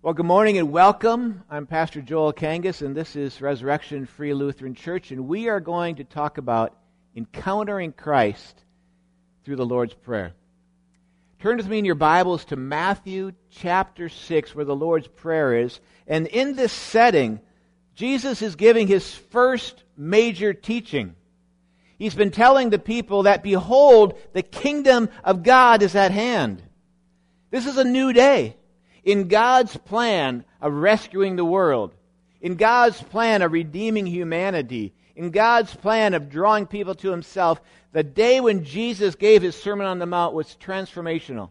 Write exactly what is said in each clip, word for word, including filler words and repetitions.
Well, good morning and welcome. I'm Pastor Joel Kangas, and this is Resurrection Free Lutheran Church, and we are going to talk about encountering Christ through the Lord's Prayer. Turn with me in your Bibles to Matthew chapter six, where the Lord's Prayer is. And in this setting, Jesus is giving his first major teaching. He's been telling the people that, behold, the kingdom of God is at hand. This is a new day. In God's plan of rescuing the world, in God's plan of redeeming humanity, in God's plan of drawing people to himself, the day when Jesus gave his Sermon on the Mount was transformational.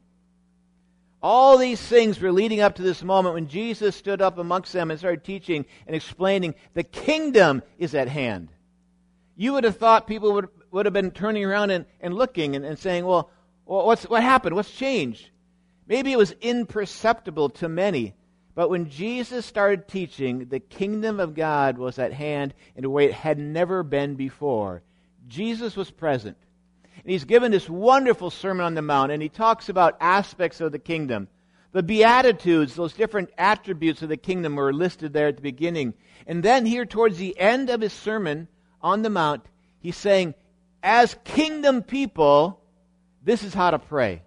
All these things were leading up to this moment when Jesus stood up amongst them and started teaching and explaining the kingdom is at hand. You would have thought people would, would have been turning around and, and looking and, and saying, well, well what's, what happened? What's changed? Maybe it was imperceptible to many, but when Jesus started teaching, the kingdom of God was at hand in a way it had never been before. Jesus was present. And he's given this wonderful Sermon on the Mount, and he talks about aspects of the kingdom. The Beatitudes, those different attributes of the kingdom, were listed there at the beginning. And then here towards the end of his Sermon on the Mount, he's saying, as kingdom people, this is how to pray.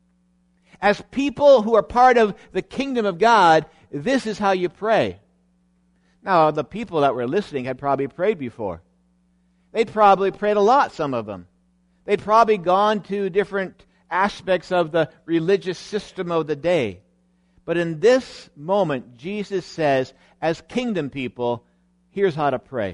As people who are part of the kingdom of God, this is how you pray. Now, the people that were listening had probably prayed before. They'd probably prayed a lot, some of them. They'd probably gone to different aspects of the religious system of the day. But in this moment, Jesus says, as kingdom people, here's how to pray.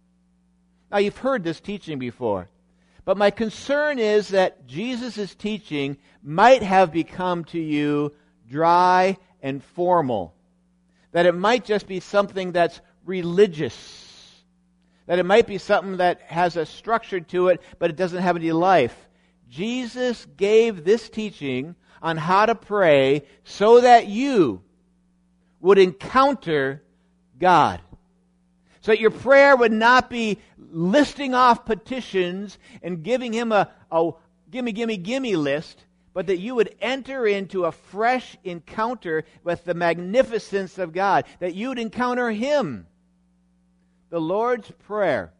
Now, you've heard this teaching before. But my concern is that Jesus' teaching might have become to you dry and formal. That it might just be something that's religious. That it might be something that has a structure to it, but it doesn't have any life. Jesus gave this teaching on how to pray so that you would encounter God. So that your prayer would not be listing off petitions and giving him a, a gimme, gimme, gimme list, but that you would enter into a fresh encounter with the magnificence of God, that you would encounter him. The Lord's Prayer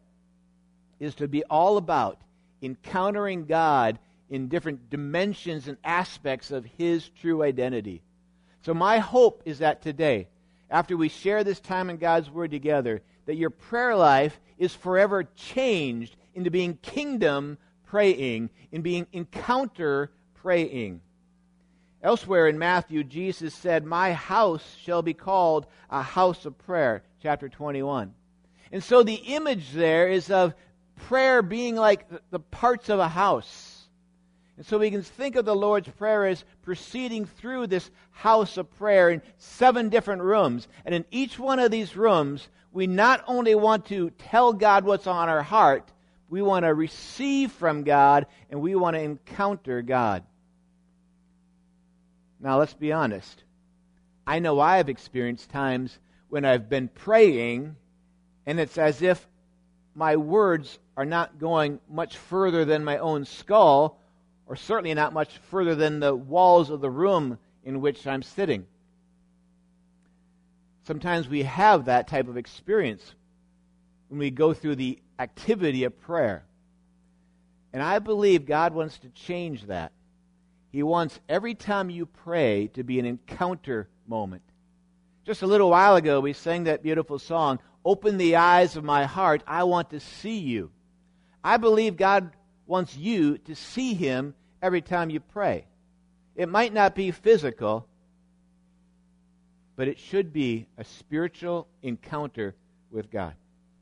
is to be all about encountering God in different dimensions and aspects of his true identity. So my hope is that today, after we share this time in God's Word together, that your prayer life is forever changed into being kingdom praying, in being encounter praying. Elsewhere in Matthew, Jesus said, my house shall be called a house of prayer, chapter twenty-one. And so the image there is of prayer being like the parts of a house. And so we can think of the Lord's Prayer as proceeding through this house of prayer in seven different rooms. And in each one of these rooms, we not only want to tell God what's on our heart, we want to receive from God, and we want to encounter God. Now, let's be honest. I know I have experienced times when I've been praying, and it's as if my words are not going much further than my own skull, or certainly not much further than the walls of the room in which I'm sitting. Sometimes we have that type of experience when we go through the activity of prayer. And I believe God wants to change that. He wants every time you pray to be an encounter moment. Just a little while ago, we sang that beautiful song, Open the Eyes of My Heart, I Want to See You. I believe God wants you to see him every time you pray. It might not be physical, but it should be a spiritual encounter with God.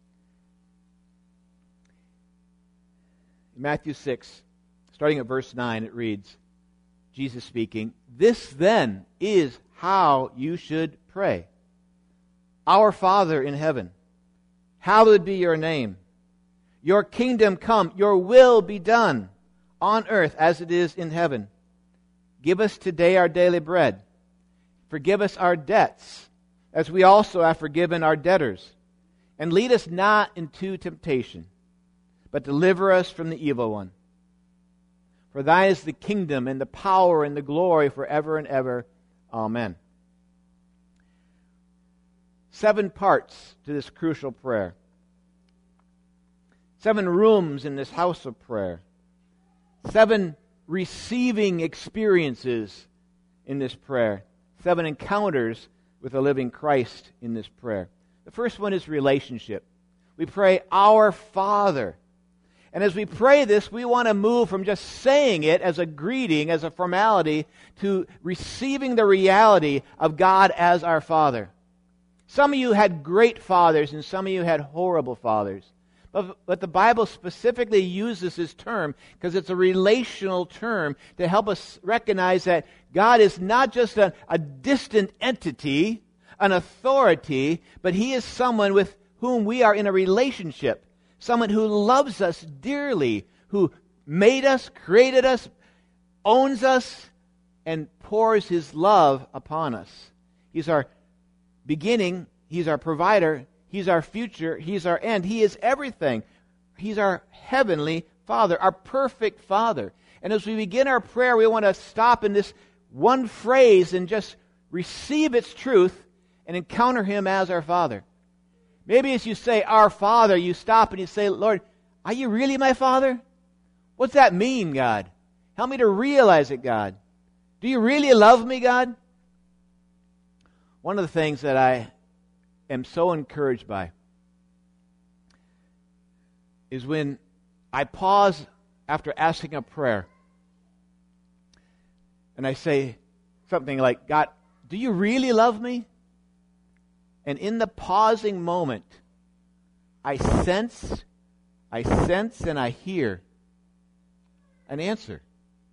In Matthew six, starting at verse nine, it reads, Jesus speaking, this then is how you should pray. Our Father in heaven, hallowed be your name. Your kingdom come, your will be done on earth as it is in heaven. Give us today our daily bread. Forgive us our debts, as we also have forgiven our debtors. And lead us not into temptation, but deliver us from the evil one. For thine is the kingdom and the power and the glory forever and ever. Amen. seven parts to this crucial prayer. Seven rooms in this house of prayer. Seven receiving experiences in this prayer. Seven encounters with the living Christ in this prayer. The first one is relationship. We pray, Our Father. And as we pray this, we want to move from just saying it as a greeting, as a formality, to receiving the reality of God as our Father. Some of you had great fathers, and some of you had horrible fathers. But, but the Bible specifically uses this term because it's a relational term to help us recognize that God is not just a, a distant entity, an authority, but He is someone with whom we are in a relationship. Someone who loves us dearly, who made us, created us, owns us, and pours His love upon us. He's our beginning, He's our provider, He's our future, He's our end, He is everything. He's our heavenly Father, our perfect Father. And as we begin our prayer, we want to stop in this one phrase and just receive its truth and encounter Him as our Father. Maybe as you say, Our Father, you stop and you say, Lord, are you really my Father? What's that mean, God? Help me to realize it, God. Do you really love me, God? One of the things that I am so encouraged by is when I pause after asking a prayer and I say something like, God, do you really love me? And in the pausing moment, I sense, I sense and I hear an answer.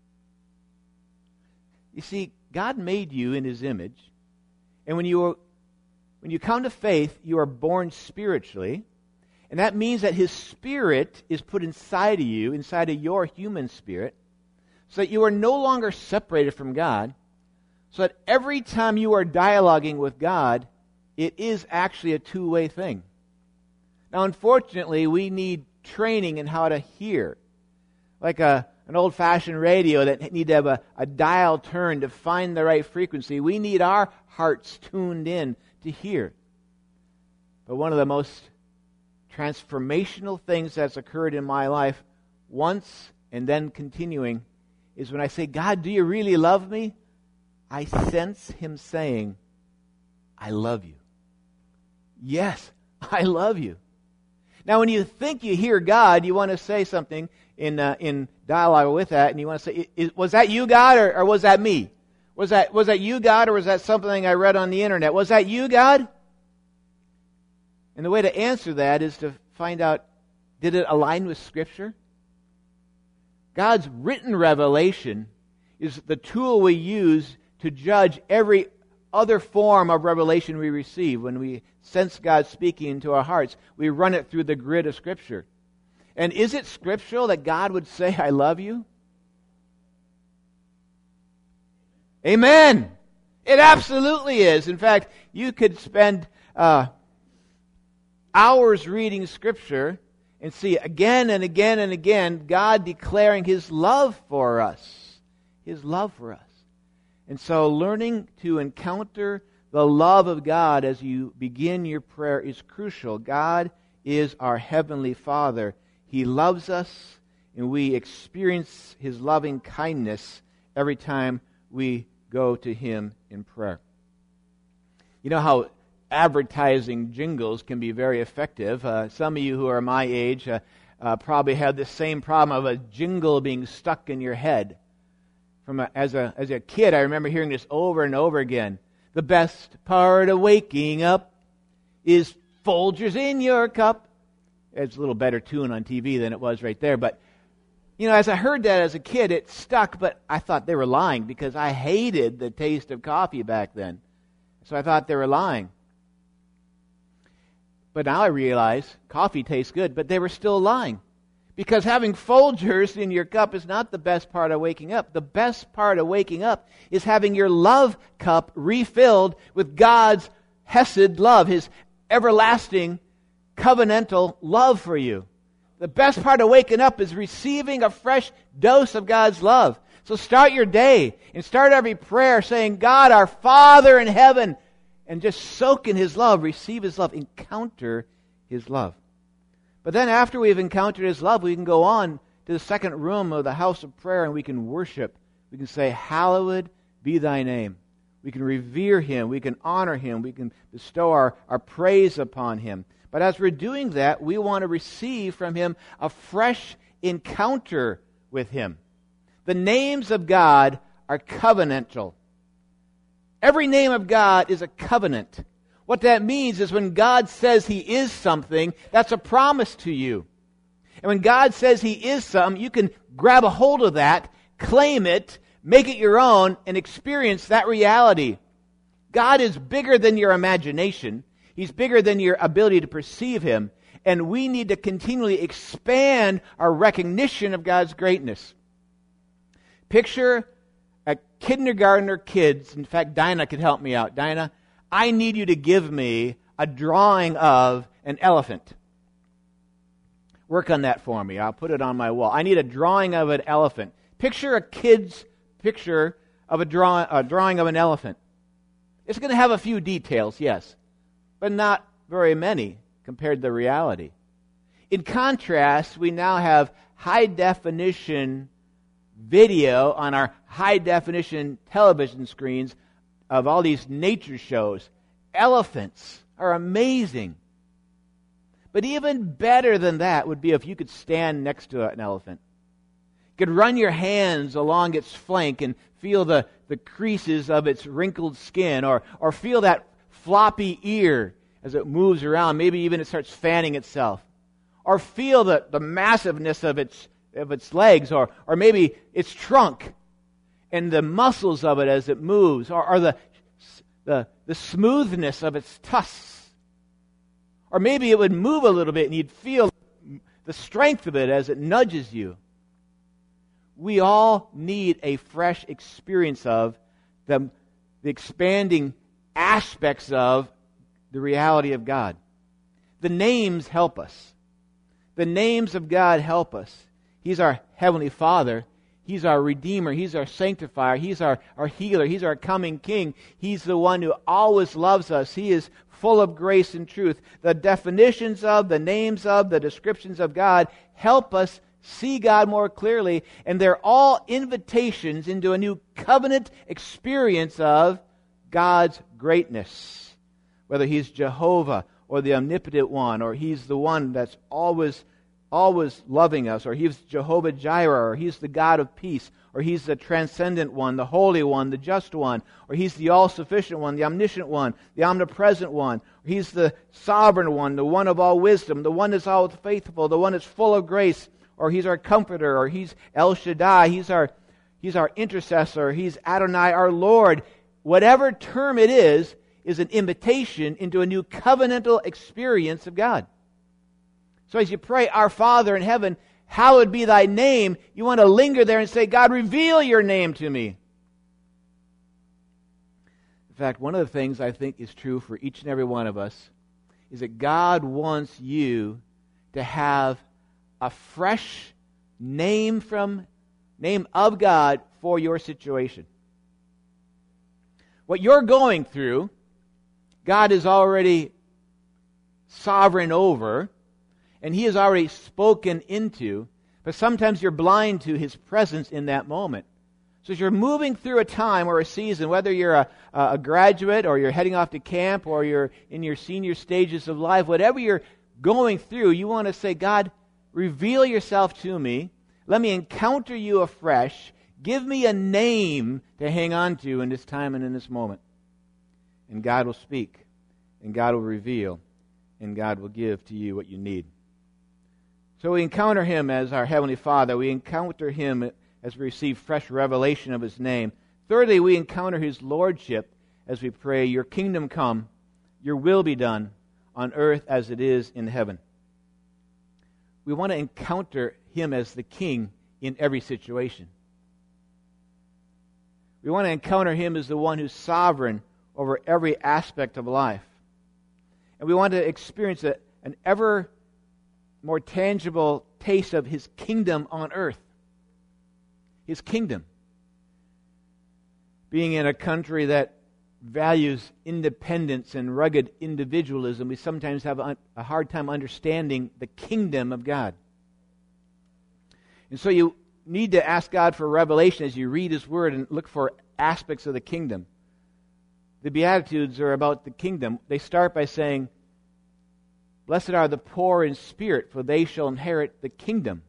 You see, God made you in His image, and when you are, when you come to faith, you are born spiritually, and that means that His Spirit is put inside of you, inside of your human spirit, so that you are no longer separated from God, so that every time you are dialoguing with God, it is actually a two-way thing. Now, unfortunately, we need training in how to hear. Like a, an old-fashioned radio that need to have a, a dial turn to find the right frequency. We need our hearts tuned in to hear. But one of the most transformational things that's occurred in my life, once and then continuing, is when I say, God, do you really love me? I sense Him saying, I love you. Yes, I love you. Now, when you think you hear God, you want to say something in uh, in dialogue with that, and you want to say, is, was that you, God, or, or was that me? Was that was that you, God, or was that something I read on the internet? Was that you, God? And the way to answer that is to find out, did it align with Scripture? God's written revelation is the tool we use to judge every other form of revelation we receive. When we sense God speaking into our hearts, we run it through the grid of Scripture. And is it scriptural that God would say, I love you? Amen. It absolutely is. In fact, you could spend uh, hours reading Scripture and see again and again and again God declaring His love for us. His love for us. And so learning to encounter the love of God as you begin your prayer is crucial. God is our Heavenly Father. He loves us, and we experience His loving kindness every time we go to Him in prayer. You know how advertising jingles can be very effective. Uh, some of you who are my age uh, uh, probably have the same problem of a jingle being stuck in your head. From a, as a as a kid, I remember hearing this over and over again. The best part of waking up is Folgers in your cup. It's a little better tune on T V than it was right there. But, you know, as I heard that as a kid, it stuck, but I thought they were lying because I hated the taste of coffee back then. So I thought they were lying. But now I realize coffee tastes good, but they were still lying. Because having Folgers in your cup is not the best part of waking up. The best part of waking up is having your love cup refilled with God's Hesed love, His everlasting covenantal love for you. The best part of waking up is receiving a fresh dose of God's love. So start your day and start every prayer saying, God, our Father in heaven, and just soak in His love, receive His love, encounter His love. But then after we've encountered His love, we can go on to the second room of the house of prayer and we can worship. We can say, hallowed be Thy name. We can revere Him. We can honor Him. We can bestow our, our praise upon Him. But as we're doing that, we want to receive from Him a fresh encounter with Him. The names of God are covenantal. Every name of God is a covenant. What that means is when God says He is something, that's a promise to you. And when God says He is something, you can grab a hold of that, claim it, make it your own, and experience that reality. God is bigger than your imagination. He's bigger than your ability to perceive Him. And we need to continually expand our recognition of God's greatness. Picture a kindergartner kids. In fact, Dinah could help me out. Dinah, I need you to give me a drawing of an elephant. Work on that for me. I'll put it on my wall. I need a drawing of an elephant. Picture a kid's picture of a, draw, a drawing of an elephant. It's going to have a few details, yes, but not very many compared to the reality. In contrast, we now have high-definition video on our high-definition television screens of all these nature shows. Elephants are amazing. But even better than that would be if you could stand next to an elephant. You could run your hands along its flank and feel the, the creases of its wrinkled skin, or, or feel that floppy ear as it moves around. Maybe even it starts fanning itself. Or feel the, the massiveness of its, of its legs, or, or maybe its trunk and the muscles of it as it moves, or, or the, the, the smoothness of its tusks. Or maybe it would move a little bit and you'd feel the strength of it as it nudges you. We all need a fresh experience of the, the expanding aspects of the reality of God. The names help us. The names of God help us. He's our Heavenly Father. He's our Redeemer. He's our Sanctifier. He's our, our Healer. He's our coming King. He's the one who always loves us. He is full of grace and truth. The definitions of, the names of, the descriptions of God help us see God more clearly, and they're all invitations into a new covenant experience of God's greatness. Whether He's Jehovah, or the omnipotent one, or He's the one that's always always loving us, or He's Jehovah Jireh, or He's the God of peace, or He's the transcendent one, the holy one, the just one, or He's the all-sufficient one, the omniscient one, the omnipresent one, or He's the sovereign one, the one of all wisdom, the one that's all faithful, the one that's full of grace, or He's our comforter, or He's El Shaddai, He's our, He's our intercessor, He's Adonai, our Lord. Whatever term it is, is an invitation into a new covenantal experience of God. So as you pray, Our Father in heaven, hallowed be Thy name, you want to linger there and say, God, reveal Your name to me. In fact, one of the things I think is true for each and every one of us is that God wants you to have a fresh name from name of God for your situation. What you're going through, God is already sovereign over, and He has already spoken into, but sometimes you're blind to His presence in that moment. So as you're moving through a time or a season, whether you're a, a graduate or you're heading off to camp or you're in your senior stages of life, whatever you're going through, you want to say, God, reveal Yourself to me. Let me encounter You afresh. Give me a name to hang on to in this time and in this moment. And God will speak, and God will reveal, and God will give to you what you need. So we encounter Him as our Heavenly Father. We encounter Him as we receive fresh revelation of His name. Thirdly, we encounter His Lordship as we pray, Your kingdom come, Your will be done on earth as it is in heaven. We want to encounter Him as the King in every situation. We want to encounter Him as the one who's sovereign over every aspect of life. And we want to experience a, an ever more tangible taste of His kingdom on earth. His kingdom. Being in a country that values independence and rugged individualism, we sometimes have a hard time understanding the kingdom of God. And so you need to ask God for revelation as you read His Word and look for aspects of the kingdom. The Beatitudes are about the kingdom. They start by saying, "Blessed are the poor in spirit, for they shall inherit the kingdom."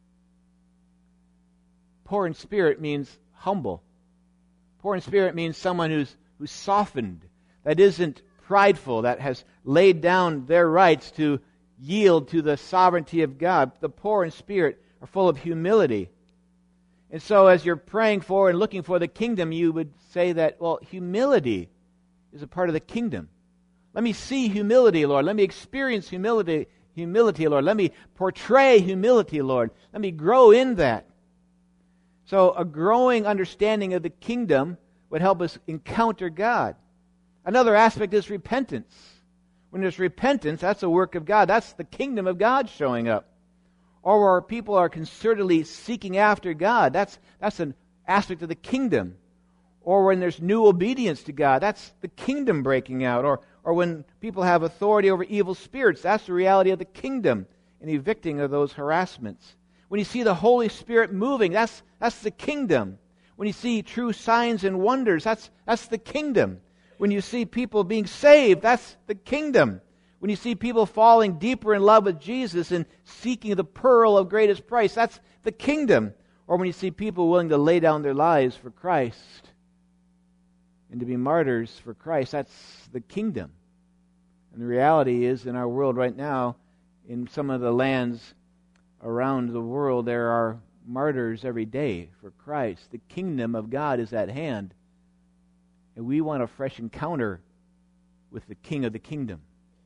Poor in spirit means humble. Poor in spirit means someone who's who's softened, that isn't prideful, that has laid down their rights to yield to the sovereignty of God. The poor in spirit are full of humility. And so as you're praying for and looking for the kingdom, you would say that, well, humility is a part of the kingdom. Let me see humility, Lord. Let me experience humility, humility, Lord. Let me portray humility, Lord. Let me grow in that. So a growing understanding of the kingdom would help us encounter God. Another aspect is repentance. When there's repentance, that's a work of God. That's the kingdom of God showing up. Or where people are concertedly seeking after God, that's, that's an aspect of the kingdom. Or when there's new obedience to God, that's the kingdom breaking out. Or, or when people have authority over evil spirits, that's the reality of the kingdom and evicting of those harassments. When you see the Holy Spirit moving, that's, that's the kingdom. When you see true signs and wonders, that's, that's the kingdom. When you see people being saved, that's the kingdom. When you see people falling deeper in love with Jesus and seeking the pearl of greatest price, that's the kingdom. Or when you see people willing to lay down their lives for Christ and to be martyrs for Christ, that's the kingdom. And the reality is, in our world right now, in some of the lands around the world, there are martyrs every day for Christ. The kingdom of God is at hand. And we want a fresh encounter with the King of the kingdom.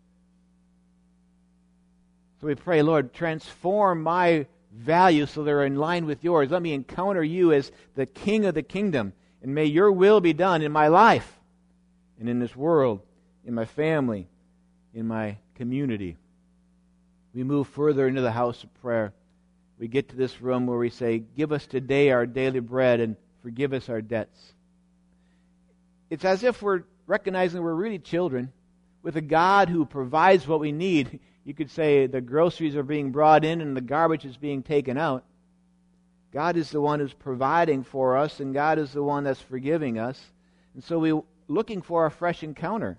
So we pray, Lord, transform my values so they're in line with yours. Let me encounter you as the King of the kingdom. And may your will be done in my life and in this world, in my family, in my community. We move further into the house of prayer. We get to this room where we say, "Give us today our daily bread and forgive us our debts." It's as if we're recognizing we're really children with a God who provides what we need. You could say the groceries are being brought in and the garbage is being taken out. God is the one who's providing for us, and God is the one that's forgiving us. And so we're looking for a fresh encounter.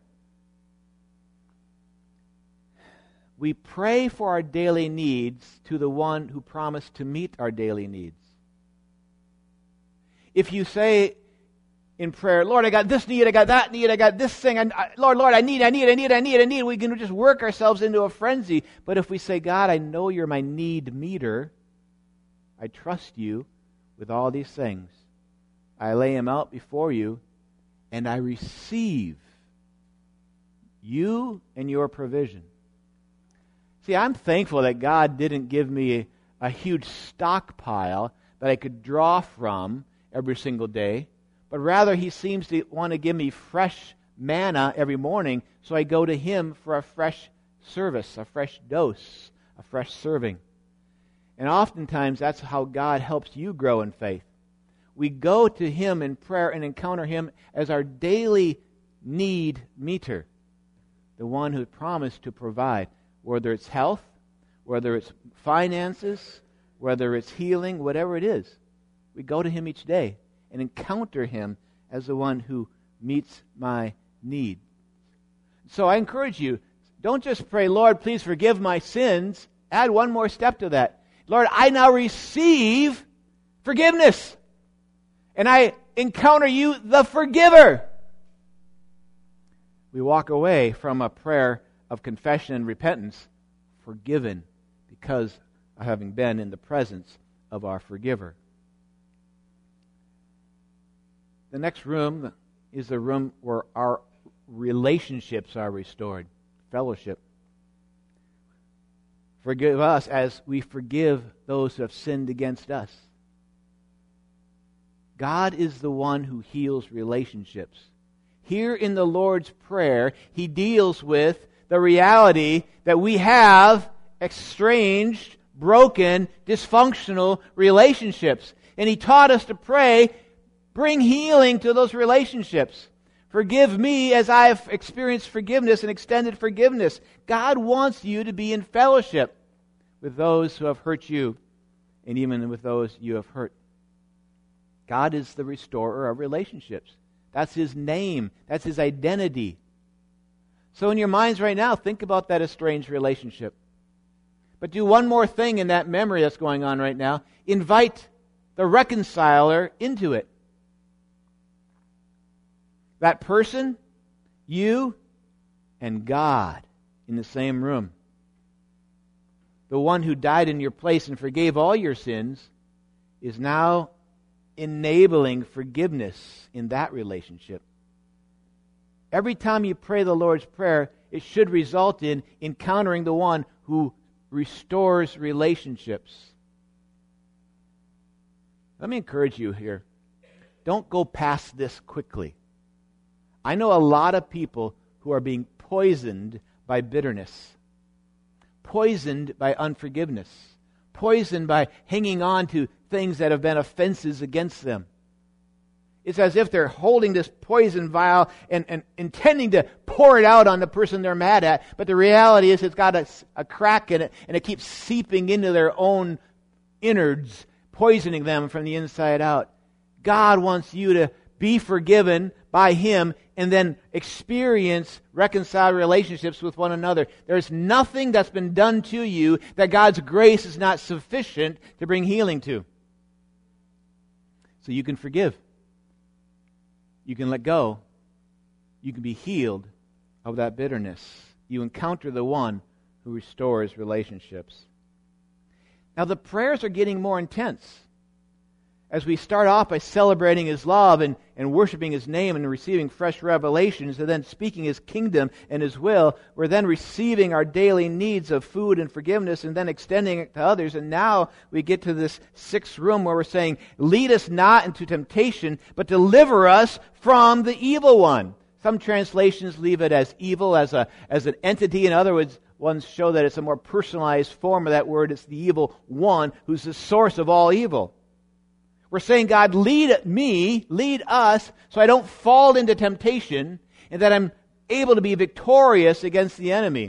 We pray for our daily needs to the one who promised to meet our daily needs. If you say in prayer, "Lord, I got this need, I got that need, I got this thing, I, I, Lord, Lord, I need, I need, I need, I need, I need," we can just work ourselves into a frenzy. But if we say, "God, I know you're my need meter. I trust you with all these things. I lay them out before you, and I receive you and your provision." See, I'm thankful that God didn't give me a, a huge stockpile that I could draw from every single day, but rather He seems to want to give me fresh manna every morning, so I go to Him for a fresh service, a fresh dose, a fresh serving. And oftentimes that's how God helps you grow in faith. We go to Him in prayer and encounter Him as our daily need meter, the one who promised to provide. Whether it's health, whether it's finances, whether it's healing, whatever it is, we go to Him each day and encounter Him as the one who meets my need. So I encourage you, don't just pray, "Lord, please forgive my sins." Add one more step to that. "Lord, I now receive forgiveness, and I encounter you, the forgiver." We walk away from a prayer of confession and repentance, forgiven because of having been in the presence of our forgiver. The next room is the room where our relationships are restored, fellowship. Forgive us as we forgive those who have sinned against us. God is the one who heals relationships. Here in the Lord's Prayer, He deals with the reality that we have estranged, broken, dysfunctional relationships. And He taught us to pray, bring healing to those relationships. Forgive me as I have experienced forgiveness and extended forgiveness. God wants you to be in fellowship with those who have hurt you and even with those you have hurt. God is the restorer of relationships. That's His name. That's His identity. So in your minds right now, think about that estranged relationship. But do one more thing in that memory that's going on right now. Invite the reconciler into it. That person, you, and God in the same room. The one who died in your place and forgave all your sins is now enabling forgiveness in that relationship. Every time you pray the Lord's Prayer, it should result in encountering the one who restores relationships. Let me encourage you here. Don't go past this quickly. I know a lot of people who are being poisoned by bitterness, poisoned by unforgiveness, poisoned by hanging on to things that have been offenses against them. It's as if they're holding this poison vial and, and intending to pour it out on the person they're mad at, but the reality is it's got a, a crack in it, and it keeps seeping into their own innards, poisoning them from the inside out. God wants you to be forgiven by Him and then experience reconciled relationships with one another. There's nothing that's been done to you that God's grace is not sufficient to bring healing to. So you can forgive. You can let go. You can be healed of that bitterness. You encounter the one who restores relationships. Now the prayers are getting more intense. As we start off by celebrating His love and, and worshiping His name and receiving fresh revelations and then speaking His kingdom and His will, we're then receiving our daily needs of food and forgiveness and then extending it to others. And now we get to this sixth room where we're saying, lead us not into temptation, but deliver us from the evil one. Some translations leave it as evil, as a as an entity. In other words, ones show that it's a more personalized form of that word. It's the evil one who's the source of all evil. We're saying, God, lead me, lead us, so I don't fall into temptation and that I'm able to be victorious against the enemy.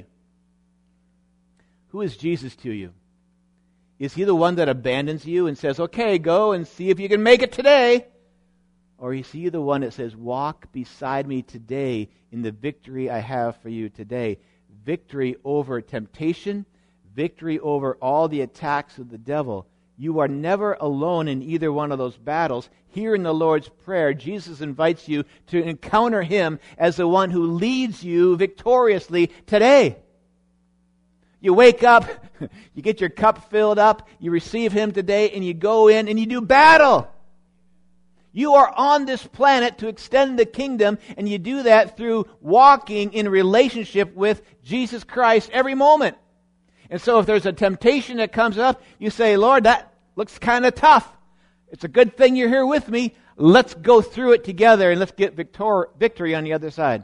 Who is Jesus to you? Is He the one that abandons you and says, okay, go and see if you can make it today? Or is He the one that says, walk beside me today in the victory I have for you today? Victory over temptation, victory over all the attacks of the devil. You are never alone in either one of those battles. Here in the Lord's Prayer, Jesus invites you to encounter Him as the one who leads you victoriously today. You wake up, you get your cup filled up, you receive Him today, and you go in and you do battle. You are on this planet to extend the kingdom, and you do that through walking in relationship with Jesus Christ every moment. And so if there's a temptation that comes up, you say, Lord, that looks kind of tough. It's a good thing you're here with me. Let's go through it together and let's get victor- victory on the other side.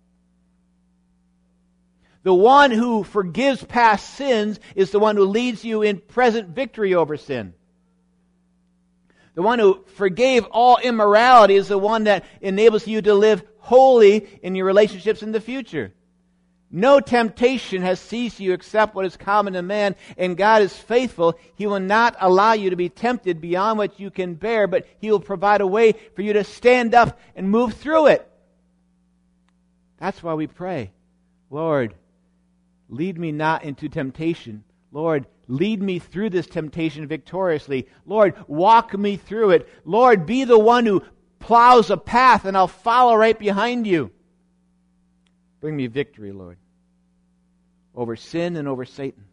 The one who forgives past sins is the one who leads you in present victory over sin. The one who forgave all immorality is the one that enables you to live holy in your relationships in the future. No temptation has seized you except what is common to man, and God is faithful. He will not allow you to be tempted beyond what you can bear, but He will provide a way for you to stand up and move through it. That's why we pray, Lord, lead me not into temptation. Lord, lead me through this temptation victoriously. Lord, walk me through it. Lord, be the one who plows a path, and I'll follow right behind you. Bring me victory, Lord, over sin and over Satan.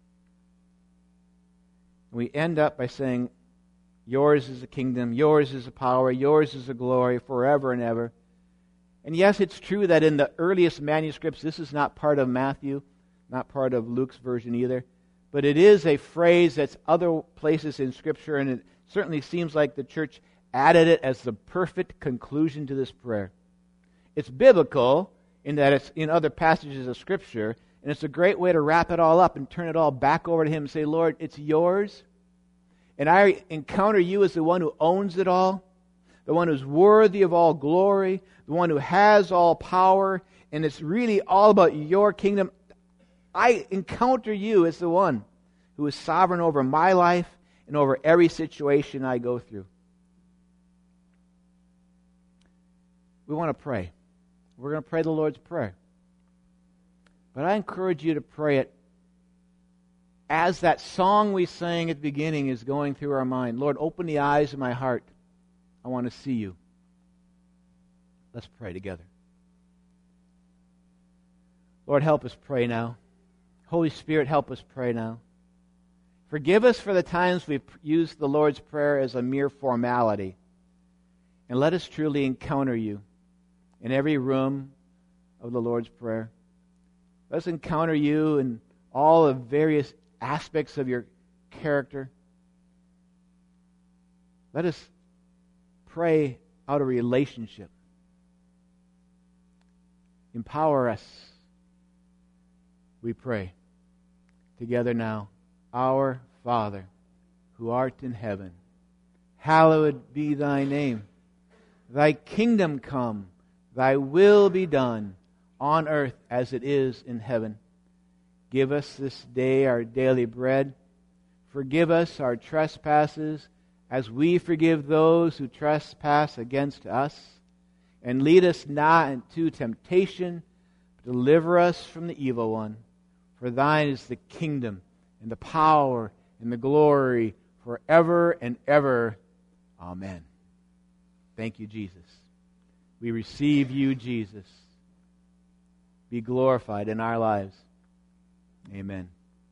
We end up by saying, yours is the kingdom, yours is the power, yours is the glory forever and ever. And yes, it's true that in the earliest manuscripts, this is not part of Matthew, not part of Luke's version either, but it is a phrase that's other places in Scripture, and it certainly seems like the church added it as the perfect conclusion to this prayer. It's biblical in that it's in other passages of Scripture, and it's a great way to wrap it all up and turn it all back over to Him and say, Lord, it's yours, and I encounter You as the one who owns it all. the one who's worthy of all glory, the one who has all power, and it's really all about your kingdom. I encounter you as the one who is sovereign over my life and over every situation I go through. We want to pray. We're going to pray the Lord's Prayer. But I encourage you to pray it as that song we sang at the beginning is going through our mind. Lord, open the eyes of my heart. I want to see you. Let's pray together. Lord, help us pray now. Holy Spirit, help us pray now. Forgive us for the times we've used the Lord's Prayer as a mere formality. And let us truly encounter you in every room of the Lord's Prayer. Let us encounter you in all the various aspects of your character. Let us pray out of relationship. Empower us, we pray, together now. Our Father, who art in heaven, hallowed be thy name. Thy kingdom come, thy will be done, on earth as it is in heaven. Give us this day our daily bread. Forgive us our trespasses, as we forgive those who trespass against us. And lead us not into temptation, but deliver us from the evil one. For thine is the kingdom, and the power, and the glory, forever and ever. Amen. Thank you, Jesus. We receive you, Jesus. Be glorified in our lives. Amen.